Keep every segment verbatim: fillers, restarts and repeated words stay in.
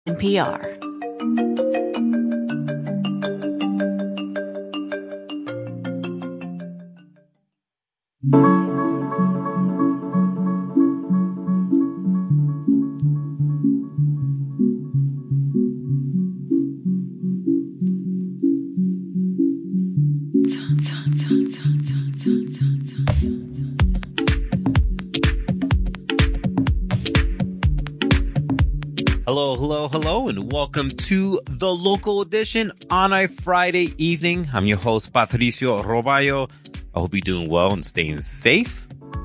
N P R. Hello, hello, hello, and welcome to the Local Edition on a Friday evening. I'm your host, Patricio Roballo. I hope you're doing well and staying safe.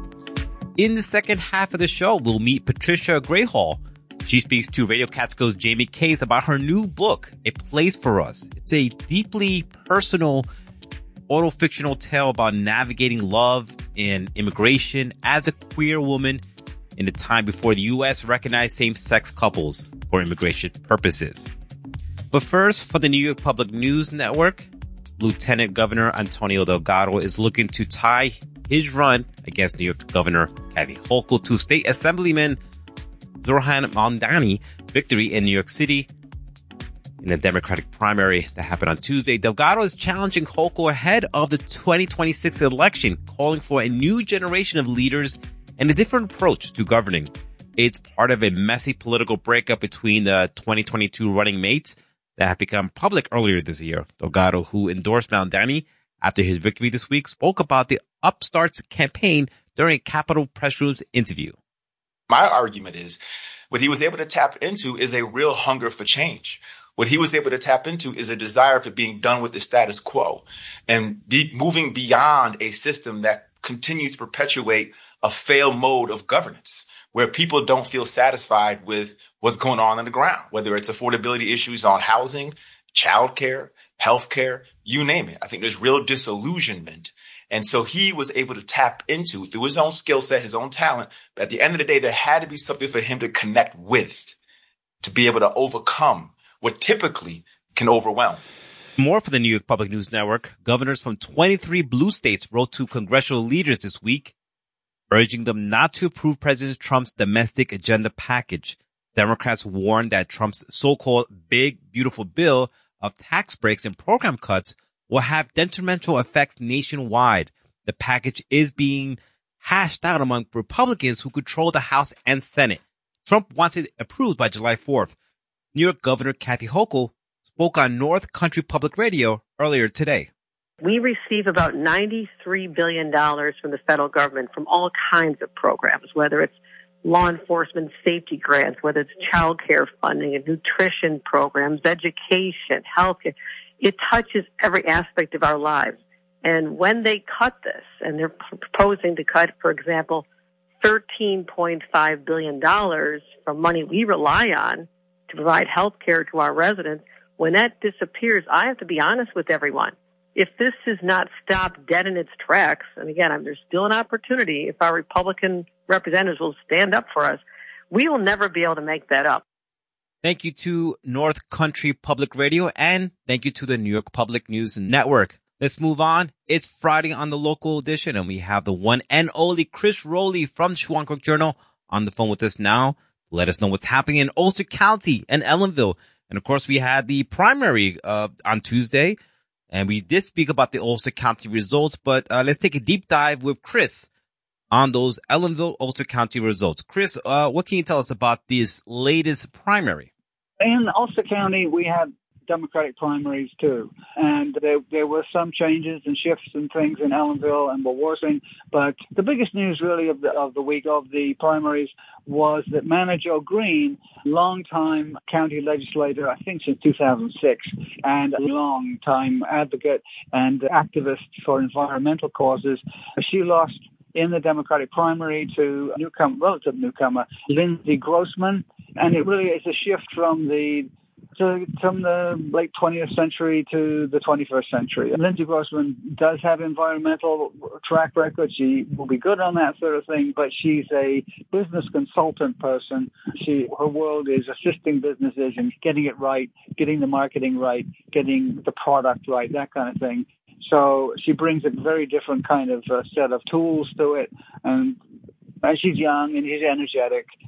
In the second half of the show, we'll meet Patricia Grayhall. She speaks to Radio Catskill's Jamie Case about her new book, A Place for Us. It's a deeply personal autofictional tale about navigating love and immigration as a queer woman in the time before the U S recognized same-sex couples for immigration purposes. But first, for the New York Public News Network, Lieutenant Governor Antonio Delgado is looking to tie his run against New York Governor Kathy Hochul to State Assemblyman Zohran Mamdani victory in New York City in the Democratic primary that happened on Tuesday. Delgado is challenging Hochul ahead of the twenty twenty-six election, calling for a new generation of leaders and a different approach to governing. It's part of a messy political breakup between the twenty twenty-two running mates that have become public earlier this year. Delgado, who endorsed Mamdani after his victory this week, spoke about the upstarts campaign during a Capitol Press Room's interview. My argument is what he was able to tap into is a real hunger for change. What he was able to tap into is a desire for being done with the status quo and be moving beyond a system that continues to perpetuate a failed mode of governance where people don't feel satisfied with what's going on on the ground, whether it's affordability issues on housing, childcare, healthcare, you name it. I think there's real disillusionment. And so he was able to tap into, through his own skill set, his own talent, but at the end of the day, there had to be something for him to connect with, to be able to overcome what typically can overwhelm. More for the New York Public News Network. Governors from twenty-three blue states wrote to congressional leaders this week, urging them not to approve President Trump's domestic agenda package. Democrats warned that Trump's so-called big, beautiful bill of tax breaks and program cuts will have detrimental effects nationwide. The package is being hashed out among Republicans who control the House and Senate. Trump wants it approved by July fourth. New York Governor Kathy Hochul spoke on North Country Public Radio earlier today. We receive about ninety-three billion dollars from the federal government from all kinds of programs, whether it's law enforcement safety grants, whether it's child care funding and nutrition programs, education, healthcare. It touches every aspect of our lives. And when they cut this, and they're proposing to cut, for example, thirteen point five billion dollars from money we rely on to provide health care to our residents, when that disappears, I have to be honest with everyone. If this is not stopped dead in its tracks, and again, there's still an opportunity if our Republican representatives will stand up for us, we will never be able to make that up. Thank you to North Country Public Radio, and thank you to the New York Public News Network. Let's move on. It's Friday on the Local Edition, and we have the one and only Chris Rowley from the Schuancook Journal on the phone with us now to let us know what's happening in Ulster County and Ellenville. And of course, we had the primary uh, on Tuesday. And we did speak about the Ulster County results, but uh, let's take a deep dive with Chris on those Ellenville Ulster County results. Chris, uh, what can you tell us about this latest primary? In Ulster County, we had Democratic primaries too, and there there were some changes and shifts and things in Ellenville and Wawarsing, but the biggest news really of the of the week of the primaries was that Mana Jo Green, longtime county legislator, I think since two thousand six, and a long-time advocate and activist for environmental causes, she lost in the Democratic primary to newcomer, relative newcomer, Lindsey Grossman, and it really is a shift from the to, from the late twentieth century to the twenty-first century. And Lindsey Grossman does have environmental track record. She will be good on that sort of thing, but she's a business consultant person. She, her world is assisting businesses in getting it right, getting the marketing right, getting the product right, that kind of thing. So she brings a very different kind of uh, set of tools to it. And And she's young and she's energetic,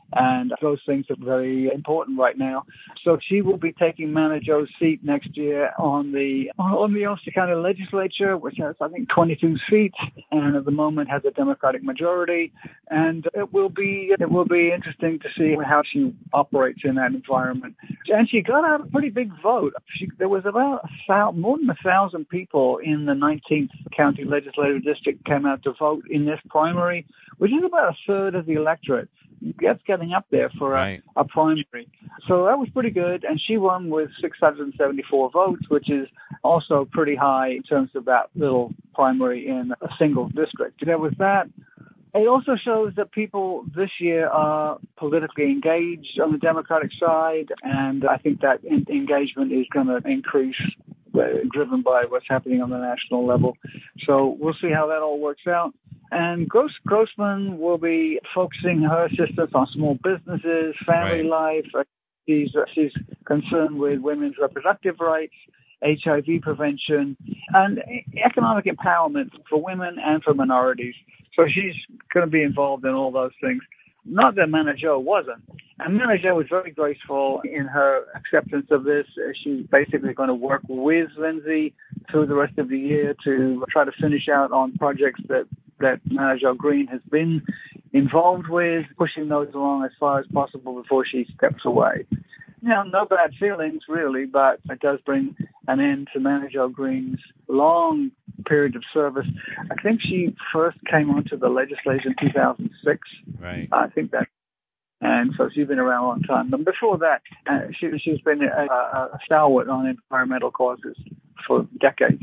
And those things are very important right now. So she will be taking Mano Joe's seat next year on the on the Ulster County Legislature, which has, I think, twenty-two seats, and at the moment has a Democratic majority. And it will be it will be interesting to see how she operates in that environment. And she got out a pretty big vote. She, there was about a thousand, more than a thousand people in the nineteenth County Legislative District came out to vote in this primary, which is about a third of the electorate. That's getting up there for a, right. a primary. So that was pretty good. And she won with six hundred seventy-four votes, which is also pretty high in terms of that little primary in a single district. There was that. It also shows that people this year are politically engaged on the Democratic side, and I think that in- engagement is going to increase, uh, driven by what's happening on the national level. So we'll see how that all works out. And Gross Grossman will be focusing her assistance on small businesses, family right. life. She's, uh, she's concerned with women's reproductive rights, H I V prevention, and economic empowerment for women and for minorities. So she's going to be involved in all those things. Not that Mano Joe wasn't. And Mano Joe was very graceful in her acceptance of this. She's basically going to work with Lindsay through the rest of the year to try to finish out on projects that, that Mano Joe Green has been involved with, pushing those along as far as possible before she steps away. You know, no bad feelings, really, but it does bring an end to Mano Joe Green's long period of service. I think she first came onto the legislature in two thousand six. Right. I think that. And so she's been around a long time. But before that, uh, she, she's been a, a stalwart on environmental causes for decades.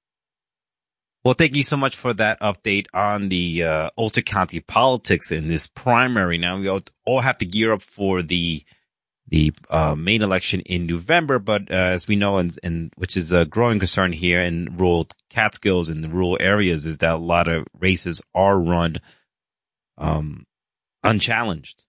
Well, thank you so much for that update on the uh, Ulster County politics in this primary. Now we all, all have to gear up for the the uh, main election in November, but uh, as we know, and, and which is a growing concern here in rural Catskills and the rural areas, is that a lot of races are run um, unchallenged.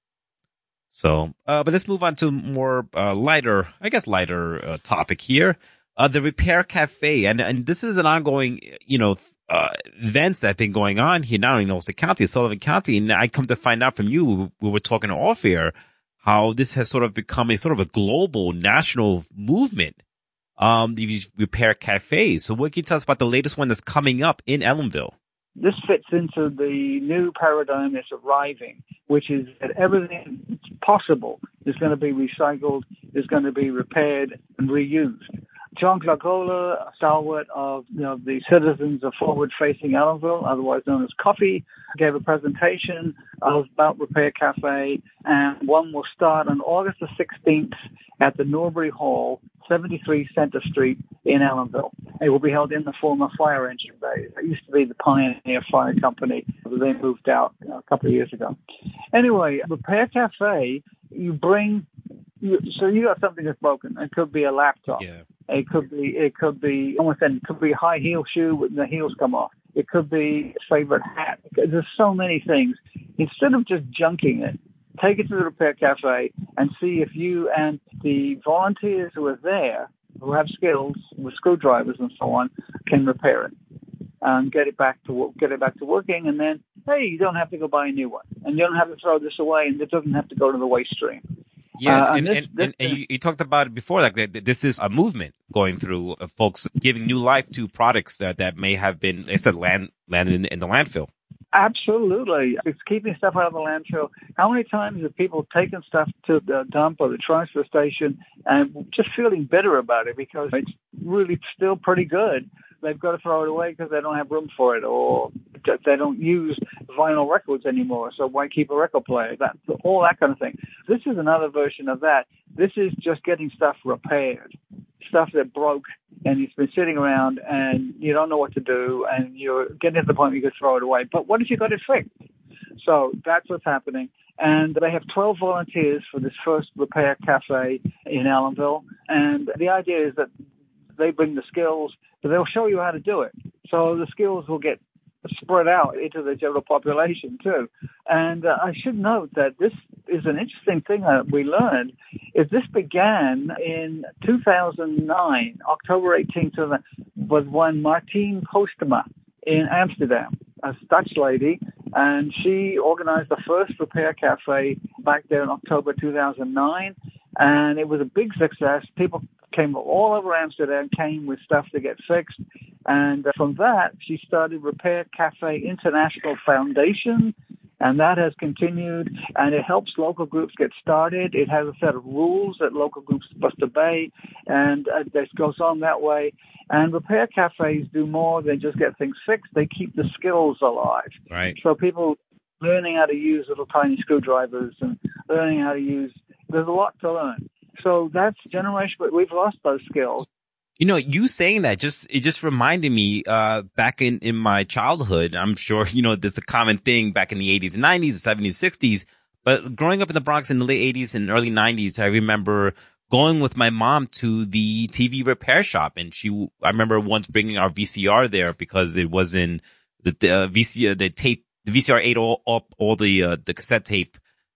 So, uh, but let's move on to more uh, lighter, I guess, lighter uh, topic here. Uh, the Repair Cafe, and and this is an ongoing, you know, uh, events that have been going on here, not only in Ulster County, Sullivan County, and I come to find out from you, we were talking off air, how this has sort of become a sort of a global, national movement, um, these repair cafes. So what can you tell us about the latest one that's coming up in Ellenville? This fits into the new paradigm that's arriving, which is that everything possible is going to be recycled, is going to be repaired and reused. John Glagola, a stalwart of you know, the Citizens of Forward Facing Ellenville, otherwise known as Coffee, gave a presentation of, about Repair Cafe, and one will start on August the sixteenth at the Norbury Hall, seventy-three Center Street in Ellenville. It will be held in the former fire engine bay. It used to be the Pioneer Fire Company, but they moved out you know, a couple of years ago. Anyway, Repair Cafe, you bring, you, so you got something that's broken. It could be a laptop. Yeah. It could be, it could be, almost any, it could be a high heel shoe with the heels come off. It could be a favorite hat. There's so many things. Instead of just junking it, take it to the Repair Cafe and see if you and the volunteers who are there, who have skills with screwdrivers and so on, can repair it and get it back to get it back to working. And then, hey, you don't have to go buy a new one, and you don't have to throw this away, and it doesn't have to go to the waste stream. Yeah, uh, and, this, and, this, and, and you, you talked about it before, like that. This is a movement going through, uh, folks giving new life to products that, that may have been, like I said, land, landed in, in the landfill. Absolutely. It's keeping stuff out of the landfill. How many times have people taken stuff to the dump or the transfer station and just feeling bitter about it because it's really still pretty good? They've got to throw it away because they don't have room for it, or they don't use vinyl records anymore, so why keep a record player? That, all that kind of thing. This is another version of that. This is just getting stuff repaired, stuff that broke and it's been sitting around and you don't know what to do and you're getting to the point where you could throw it away. But what if you got it fixed? So that's what's happening. And they have twelve volunteers for this first Repair Cafe in Ellenville. And the idea is that they bring the skills, but they'll show you how to do it. So the skills will get spread out into the general population too. And uh, I should note that this is an interesting thing that we learned, is this began in two thousand nine, October eighteenth, with one Martine Postema in Amsterdam, a Dutch lady, And she organized the first repair cafe back there in October two thousand nine. And it was a big success. People came all over Amsterdam, came with stuff to get fixed. And from that, she started Repair Cafe International Foundation. And that has continued, and it helps local groups get started. It has a set of rules that local groups are supposed to obey, and uh, this goes on that way. And repair cafes do more than just get things fixed. They keep the skills alive. Right. So people learning how to use little tiny screwdrivers and learning how to use, there's a lot to learn. So that's generation, but we've lost those skills. You know, you saying that just, it just reminded me, uh, back in, in my childhood, I'm sure, you know, this is a common thing back in the eighties and nineties, seventies, sixties, but growing up in the Bronx in the late eighties and early nineties, I remember going with my mom to the T V repair shop. And she, I remember once bringing our V C R there because it was in the, the uh, V C R, the tape, the V C R ate all up all the, uh, the cassette tape.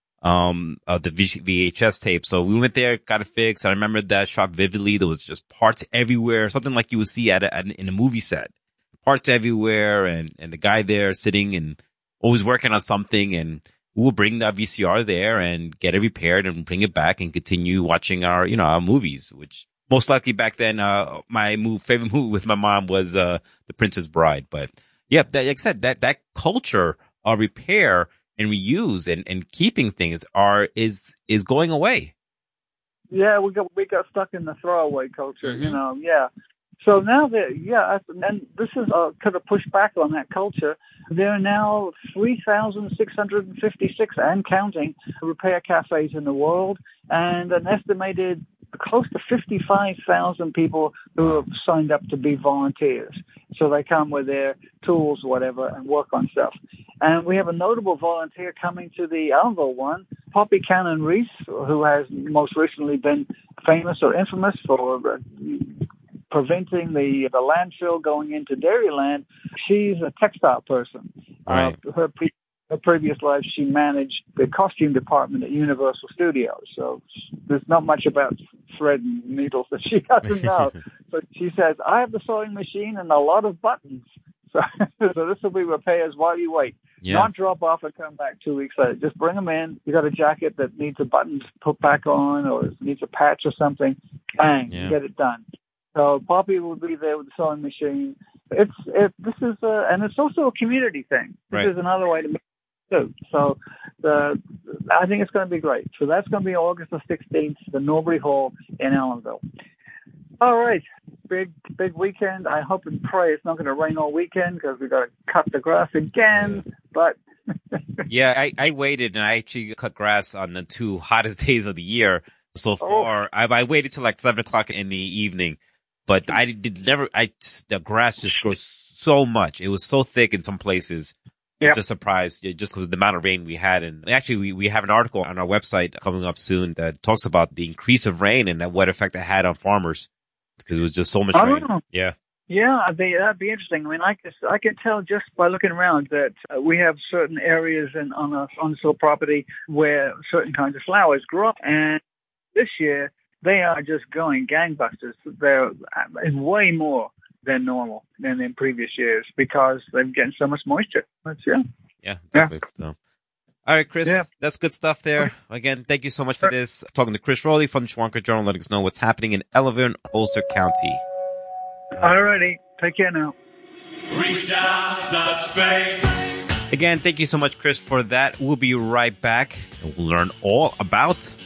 Um, of the V H S tape. So we went there, got it fixed. I remember that shop vividly. There was just parts everywhere, something like you would see at, a, at in a movie set. Parts everywhere, and and the guy there sitting and always working on something. And we would bring that V C R there and get it repaired and bring it back and continue watching our, you know, our movies. Which most likely back then, uh, my move, favorite movie with my mom was uh, The Princess Bride. But yeah, that, like I said, that that culture of repair and reuse and, and keeping things are is is going away. Yeah, we got we got stuck in the throwaway culture, mm-hmm. you know. Yeah, so now that yeah, and this is a kind of push back on that culture. There are now three thousand six hundred and fifty-six and counting repair cafes in the world, and an estimated close to fifty-five thousand people who have signed up to be volunteers. So they come with their tools, whatever, and work on stuff. And we have a notable volunteer coming to the Allenville one, Poppy Cannon-Reese, who has most recently been famous or infamous for uh, preventing the, the landfill going into Dairyland. She's a textile person. Right. Uh, her, pre- her previous life, she managed the costume department at Universal Studios. So there's not much about thread and needles that she doesn't know. So she says, I have the sewing machine and a lot of buttons. So, so this will be repairs while you wait. Yeah. Not drop off and come back two weeks later. Just bring them in. You got a jacket that needs a button put back on or needs a patch or something. Bang, yeah. Get it done. So Poppy will be there with the sewing machine. It's it, this is a, and it's also a community thing. This right. is another way to make it too. So the I think it's going to be great. So that's going to be August the sixteenth, the Norbury Hall in Allenville. All right. Big, big weekend. I hope and pray it's not going to rain all weekend because we've got to cut the grass again. But yeah, I, I waited and I actually cut grass on the two hottest days of the year so far. Oh. I, I waited till like seven o'clock in the evening, but I did never, I, the grass just grows so much. It was so thick in some places. Yep. I'm just surprised just because of the amount of rain we had. And actually, we, we have an article on our website coming up soon that talks about the increase of rain and what effect it had on farmers. Because it was just so much oh, rain. Yeah. Yeah, that'd be, that'd be interesting. I mean, I can, I can tell just by looking around that uh, we have certain areas in, on our on-soil property where certain kinds of flowers grow up. And this year, they are just going gangbusters. They're uh, way more than normal than in previous years because they're getting so much moisture. That's, yeah. Yeah, definitely. Yeah. So. All right, Chris, yeah. That's good stuff there. Again, thank you so much for this. Talking to Chris Rowley from the Schwanker Journal, letting us know what's happening in Ellenville and Ulster County. All righty. Take care now. Reach out, touch space. Again, thank you so much, Chris, for that. We'll be right back and we'll learn all about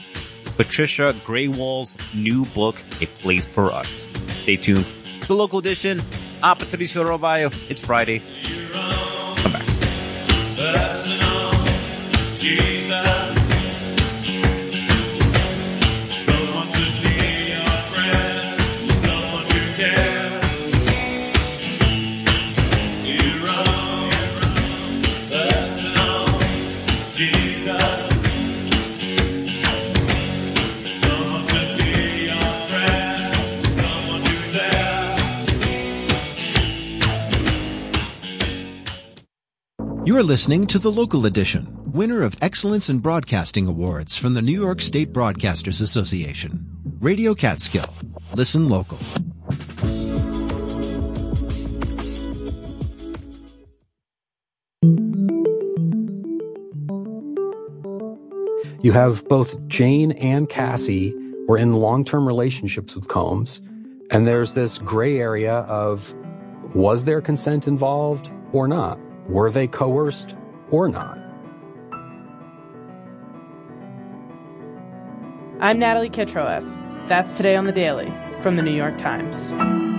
Patricia Graywall's new book, A Place for Us. Stay tuned. The Local Edition. I'm Patricio Robayo. It's Friday. Come back. Jesus, someone to be your friend, someone who cares. You're wrong, that's no Jesus. Someone to be your friend, someone who's there. You're listening to The Local Edition, winner of Excellence in Broadcasting Awards from the New York State Broadcasters Association. Radio Catskill. Listen local. You have both Jane and Cassie were in long-term relationships with Combs, and there's this gray area of, was there consent involved or not? Were they coerced or not? I'm Natalie Kitroeff. That's Today on the Daily from the New York Times.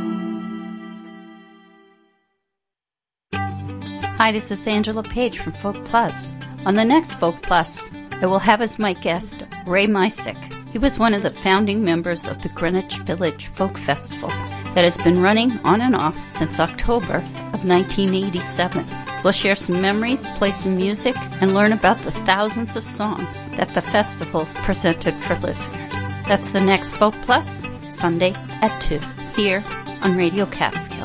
Hi, this is Angela Page from Folk Plus. On the next Folk Plus, I will have as my guest Ray Mysick. He was one of the founding members of the Greenwich Village Folk Festival that has been running on and off since October of nineteen eighty-seven. We'll share some memories, play some music, and learn about the thousands of songs that the festival presented for listeners. That's the next Folk Plus, Sunday at two, here on Radio Catskill.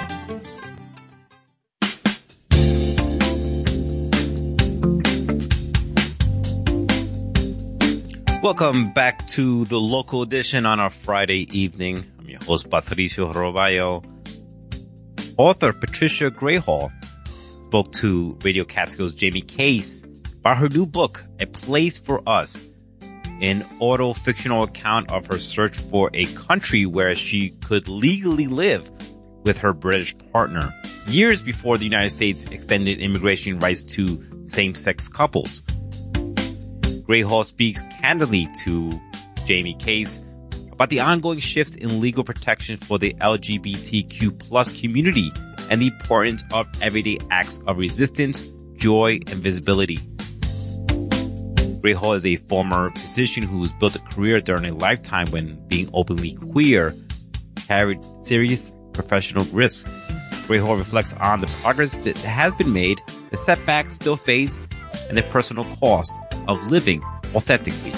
Welcome back to the local edition on our Friday evening. I'm your host, Patricio Roballo. Author Patricia Grayhall spoke to Radio Catskill's Jamie Case about her new book, A Place for Us, an auto-fictional account of her search for a country where she could legally live with her British partner, years before the United States extended immigration rights to same-sex couples. Grayhall speaks candidly to Jamie Case about the ongoing shifts in legal protection for the L G B T Q plus community and the importance of everyday acts of resistance, joy, and visibility. Grayhall is a former physician who has built a career during a lifetime when being openly queer carried serious professional risks. Grayhall reflects on the progress that has been made, the setbacks still faced, and the personal cost of living authentically.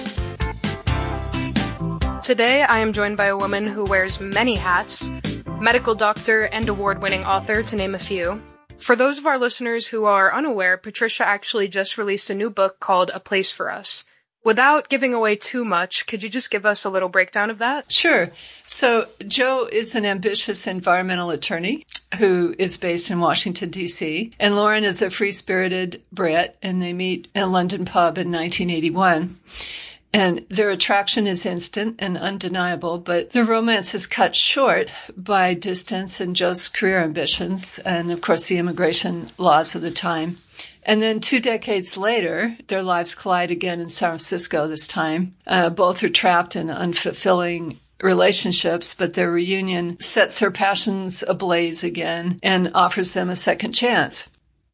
Today, I am joined by a woman who wears many hats, medical doctor and award-winning author, to name a few. For those of our listeners who are unaware, Patricia actually just released a new book called A Place for Us. Without giving away too much, could you just give us a little breakdown of that? Sure. So Joe is an ambitious environmental attorney who is based in Washington, D C, and Lauren is a free-spirited Brit, and they meet in a London pub in nineteen eighty-one. And their attraction is instant and undeniable, but their romance is cut short by distance and Joe's career ambitions and, of course, the immigration laws of the time. And then two decades later, their lives collide again in San Francisco this time. Uh, both are trapped in unfulfilling relationships, but their reunion sets her passions ablaze again and offers them a second chance.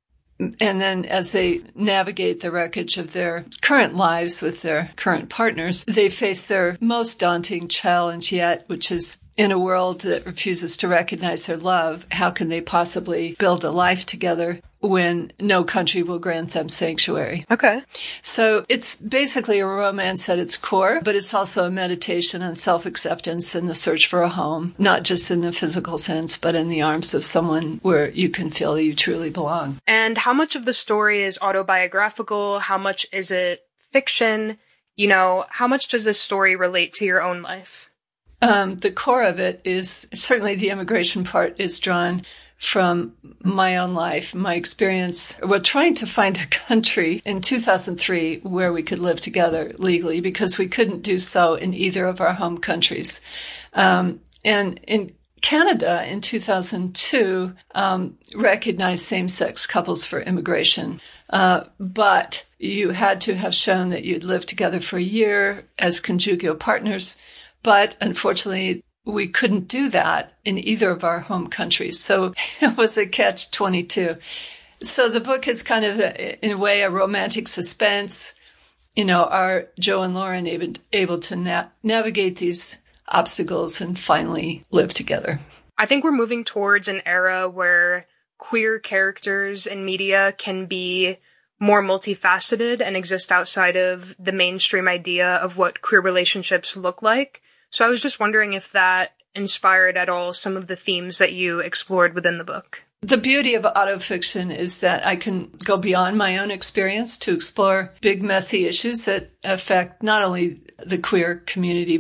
And then as they navigate the wreckage of their current lives with their current partners, they face their most daunting challenge yet, which is in a world that refuses to recognize their love, how can they possibly build a life together when no country will grant them sanctuary? Okay. So it's basically a romance at its core, but it's also a meditation on self-acceptance and the search for a home, not just in the physical sense, but in the arms of someone where you can feel you truly belong. And how much of the story is autobiographical? How much is it fiction? You know, how much does this story relate to your own life? Um, the core of it is, certainly the immigration part is drawn from my own life, my experience. We're trying to find a country in two thousand three where we could live together legally because we couldn't do so in either of our home countries. Um, and in Canada in two thousand two, um, recognized same-sex couples for immigration. Uh, but you had to have shown that you'd lived together for a year as conjugal partners. But unfortunately, we couldn't do that in either of our home countries. So it was a catch twenty-two. So the book is kind of, a, in a way, a romantic suspense. You know, are Joe and Lauren able, able to na- navigate these obstacles and finally live together? I think we're moving towards an era where queer characters in media can be more multifaceted and exist outside of the mainstream idea of what queer relationships look like. So I was just wondering if that inspired at all some of the themes that you explored within the book. The beauty of autofiction is that I can go beyond my own experience to explore big, messy issues that affect not only the queer community, but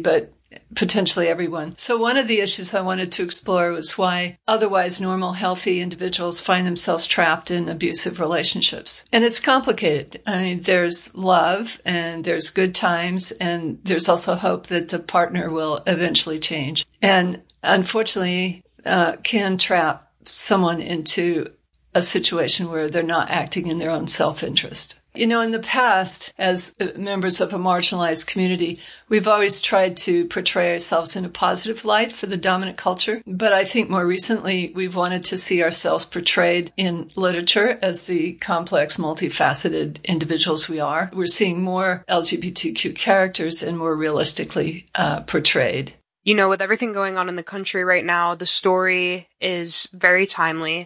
potentially everyone. So one of the issues I wanted to explore was why otherwise normal, healthy individuals find themselves trapped in abusive relationships. And it's complicated. I mean, there's love and there's good times, and there's also hope that the partner will eventually change. And unfortunately, uh, can trap someone into a situation where they're not acting in their own self-interest. You know, in the past, as members of a marginalized community, we've always tried to portray ourselves in a positive light for the dominant culture. But I think more recently, we've wanted to see ourselves portrayed in literature as the complex, multifaceted individuals we are. We're seeing more L G B T Q characters and more realistically uh, portrayed. You know, with everything going on in the country right now, the story is very timely.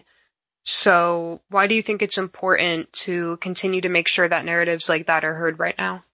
So why do you think it's important to continue to make sure that narratives like that are heard right now?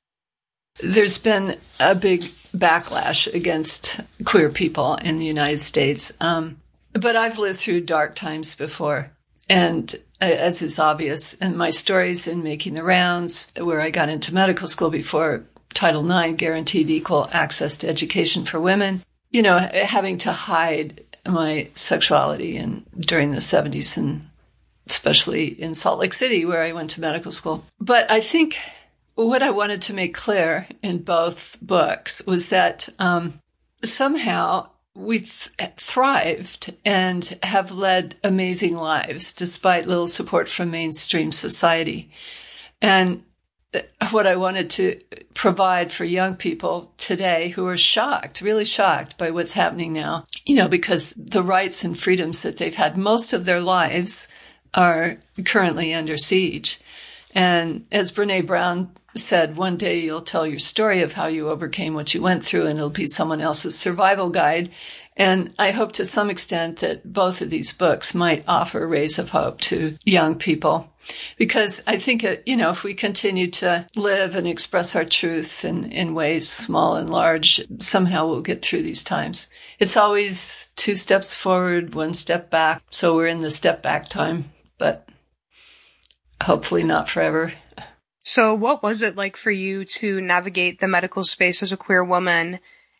There's been a big backlash against queer people in the United States. Um, but I've lived through dark times before. And as is obvious in my stories in Making the Rounds, where I got into medical school before Title nine guaranteed equal access to education for women, you know, having to hide my sexuality and during the seventies, and especially in Salt Lake City where I went to medical school. But I think what I wanted to make clear in both books was that um, somehow we th- thrived and have led amazing lives despite little support from mainstream society. And what I wanted to provide for young people today who are shocked, really shocked by what's happening now, you know, because the rights and freedoms that they've had most of their lives are currently under siege. And as Brene Brown said, one day you'll tell your story of how you overcame what you went through, and it'll be someone else's survival guide. And I hope to some extent that both of these books might offer rays of hope to young people. Because I think, you know, if we continue to live and express our truth in, in ways small and large, somehow we'll get through these times. It's always two steps forward, one step back. So we're in the step back time, but hopefully not forever. So what was it like for you to navigate the medical space as a queer woman?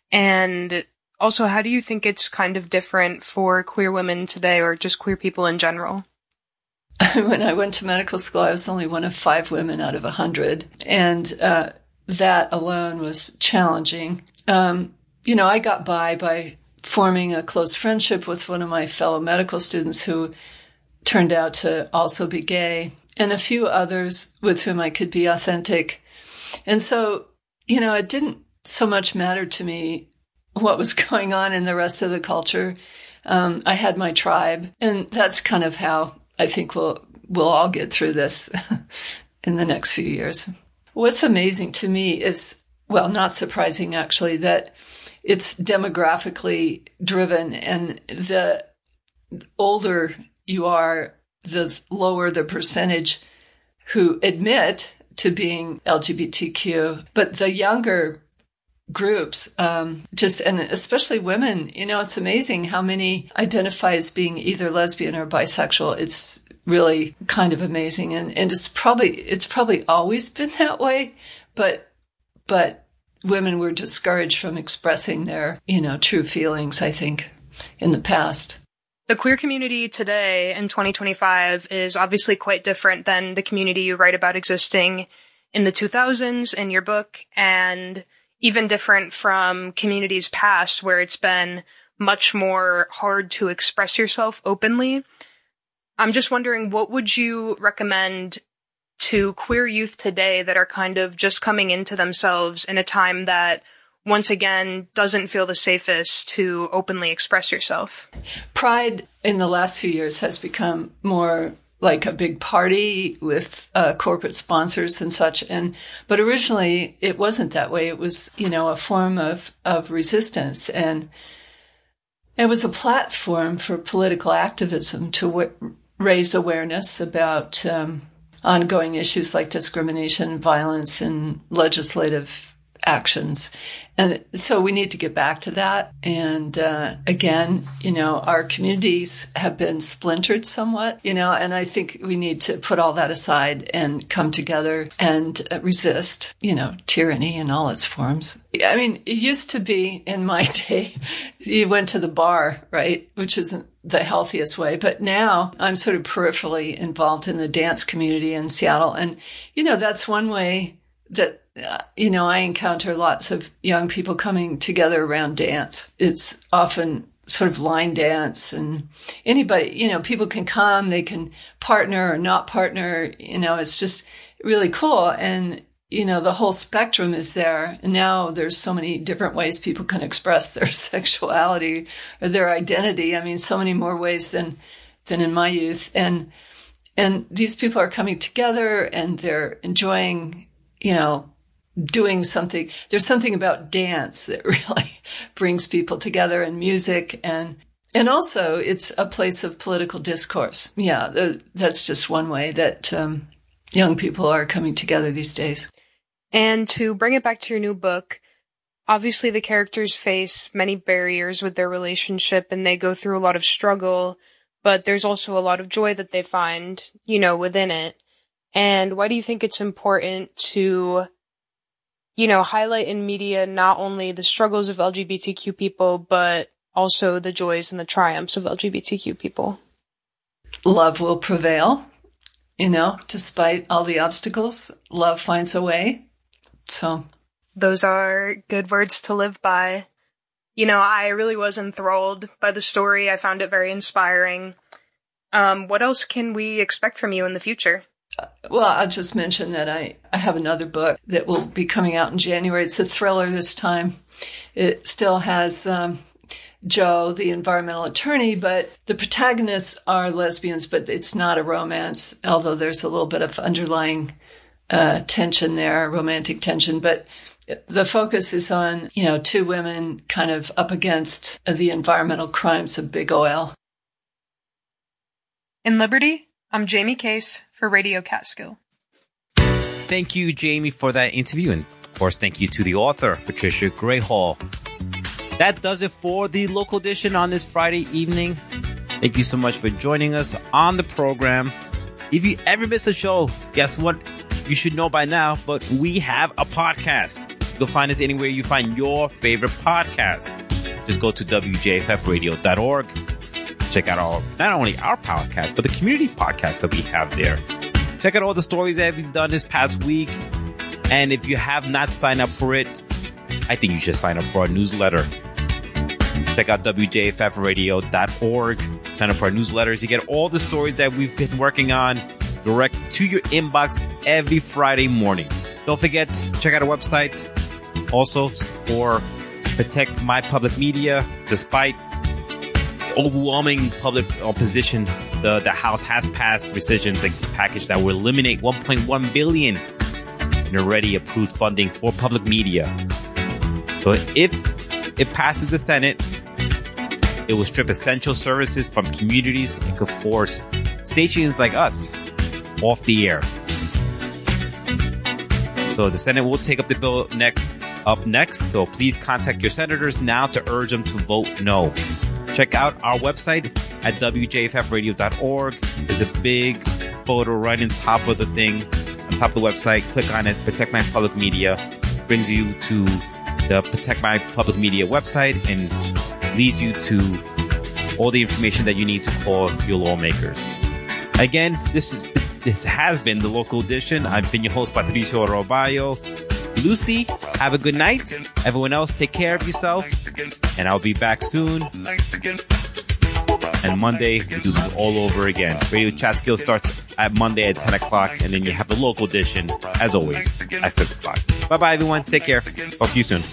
And also, how do you think it's kind of different for queer women today, or just queer people in general? When I went to medical school, I was only one of five women out of a hundred. And uh, that alone was challenging. Um, you know, I got by by forming a close friendship with one of my fellow medical students who turned out to also be gay, and a few others with whom I could be authentic. And so, you know, it didn't so much matter to me what was going on in the rest of the culture. Um, I had my tribe, and that's kind of how I think we'll we'll all get through this in the next few years. What's amazing to me is, well, not surprising actually, that it's demographically driven, and the older you are, the lower the percentage who admit to being L G B T Q. But the younger groups, um, just, and especially women, you know, it's amazing how many identify as being either lesbian or bisexual. It's really kind of amazing. And, and it's probably, it's probably always been that way, but, but women were discouraged from expressing their, you know, true feelings, I think, in the past. The queer community today in twenty twenty-five is obviously quite different than the community you write about existing in the two thousands in your book, and even different from communities past where it's been much more hard to express yourself openly. I'm just wondering, what would you recommend to queer youth today that are kind of just coming into themselves in a time that, once again, doesn't feel the safest to openly express yourself? Pride in the last few years has become more like a big party with uh, corporate sponsors and such. And but originally it wasn't that way. It was, you know, a form of, of resistance. And it was a platform for political activism to w- raise awareness about um, ongoing issues like discrimination, violence, and legislative actions. And so we need to get back to that. And uh, again, you know, our communities have been splintered somewhat, you know, and I think we need to put all that aside and come together and uh, resist, you know, tyranny in all its forms. I mean, it used to be in my day, you went to the bar, right, which isn't the healthiest way. But now I'm sort of peripherally involved in the dance community in Seattle. And, you know, that's one way that Uh, you know, I encounter lots of young people coming together around dance. It's often sort of line dance, and anybody, you know, people can come, they can partner or not partner, you know, it's just really cool. And, you know, the whole spectrum is there. And now there's so many different ways people can express their sexuality or their identity. I mean, so many more ways than, than in my youth. And, and these people are coming together and they're enjoying, you know, doing something. There's something about dance that really brings people together, and music, and and also it's a place of political discourse. Yeah, the, that's just one way that um, young people are coming together these days. And to bring it back to your new book, obviously the characters face many barriers with their relationship and they go through a lot of struggle, but there's also a lot of joy that they find, you know, within it. And why do you think it's important to, you know, highlight in media not only the struggles of L G B T Q people, but also the joys and the triumphs of L G B T Q people? Love will prevail, you know, despite all the obstacles. Love finds a way. So those are good words to live by. You know, I really was enthralled by the story. I found it very inspiring. Um, what else can we expect from you in the future? Well, I'll just mention that I, I have another book that will be coming out in January. It's a thriller this time. It still has um, Joe, the environmental attorney, but the protagonists are lesbians, but it's not a romance, although there's a little bit of underlying uh, tension there, romantic tension. But the focus is on, you know, two women kind of up against the environmental crimes of big oil. In Liberty, I'm Jamie Case for Radio Catskill. Thank you, Jamie, for that interview. And, of course, thank you to the author, Patricia Grayhall. That does it for the local edition on this Friday evening. Thank you so much for joining us on the program. If you ever miss a show, guess what? You should know by now, but we have a podcast. You can find us anywhere you find your favorite podcast. Just go to w j f f radio dot org. Check out our, not only our podcast, but the community podcasts that we have there. Check out all the stories that we've done this past week. And if you have not signed up for it, I think you should sign up for our newsletter. Check out w j f f radio dot org. Sign up for our newsletters. You get all the stories that we've been working on direct to your inbox every Friday morning. Don't forget, check out our website. Also, for Protect My Public Media, despite overwhelming public opposition, the, the House has passed rescissions a package that will eliminate one point one billion dollars in already approved funding for public media. So if it passes the Senate, it will strip essential services from communities and could force stations like us off the air. So the Senate will take up the bill next, up next. So please contact your senators now to urge them to vote no. Check out our website at w j f f radio dot org. There's a big photo right on top of the thing, on top of the website. Click on it. Protect My Public Media brings you to the Protect My Public Media website and leads you to all the information that you need to call your lawmakers. Again, this is this has been the local edition. I've been your host, Patricio Roballo. Lucy, have a good night. Everyone else, take care of yourself. And I'll be back soon. And Monday, we do this all over again. Radio Catskill starts at Monday at ten o'clock. And then you have the local edition, as always, at six o'clock. Bye-bye, everyone. Take care. Talk to you soon.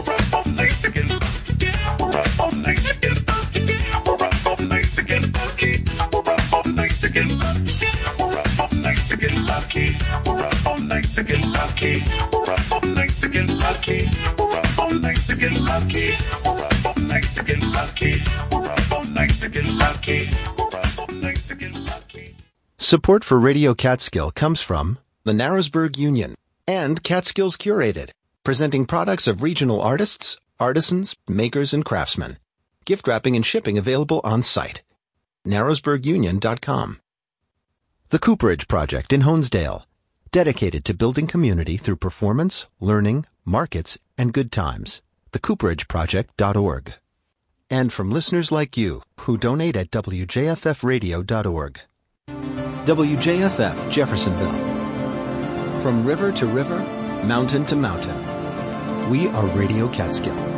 Support for Radio Catskill comes from the Narrowsburg Union and Catskills Curated. presenting products of regional artists, artisans, makers, and craftsmen. Gift wrapping and shipping available on site. narrowsburg union dot com. The Cooperage Project in Honesdale, dedicated to building community through performance, learning, markets, and good times. the cooperage project dot org. And from listeners like you who donate at w j f f radio dot org. W J F F Jeffersonville. From river to river, mountain to mountain, we are Radio Catskill.